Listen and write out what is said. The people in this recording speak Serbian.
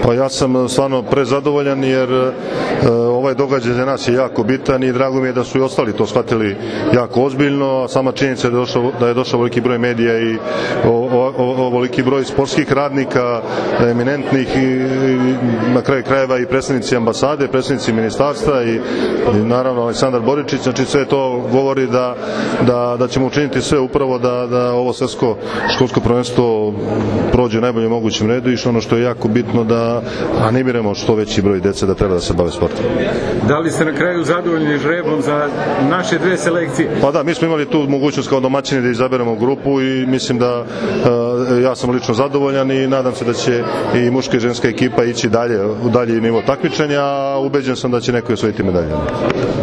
Pa ja sam stvarno prezadovoljan jer ovaj događaj za nas je jako bitan i drago mi je da su i ostali to shvatili jako ozbiljno, a sama činjenica da je došao veliki broj medija i ovoliki broj sportskih radnika, eminentnih i na kraju krajeva i predstavnici ambasade, predstavnici ministarstva i naravno Aleksandar Boričić, znači sve to govori da ćemo učiniti sve upravo da ovo svetsko školsko prvenstvo prođe u najboljem mogućem redu i ono što je jako bitno da animiramo što veći broj dece da treba da se bave sportom. Da li ste na kraju zadovoljni žrebom za naše dve selekcije? Pa da, mi smo imali tu mogućnost kao domaćini da izaberemo grupu i mislim da ja sam lično zadovoljan i nadam se da će i muška i ženska ekipa ići dalje u dalji nivo takmičenja, a ubeđen sam da će neko osvojiti medalje.